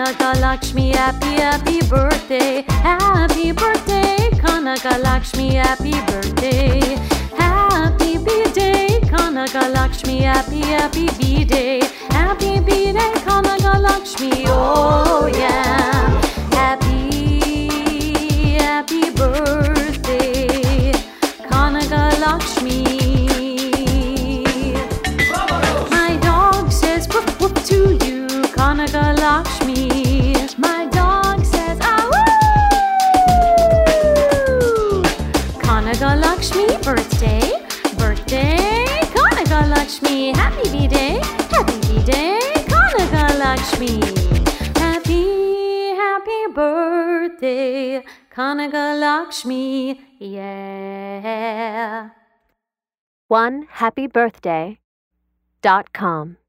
Kanaka Lakshmi, happy, happy birthday. Happy birthday, Kanaka Lakshmi, happy birthday. Happy B-Day, Kanaka Lakshmi, happy, happy B-Day. Happy B-Day, Kanaka Lakshmi, oh yeah. Happy, happy birthday, Kanaka Lakshmi. My dog says woof woof to you, Kanaka Lakshmi. My dog says ah woo. Kanaka Lakshmi, birthday, birthday, Kanaka Lakshmi. Happy B-Day, happy B-Day, Kanaka Lakshmi. Happy, happy birthday, Kanaka Lakshmi, yeah. OneHappyBirthday.com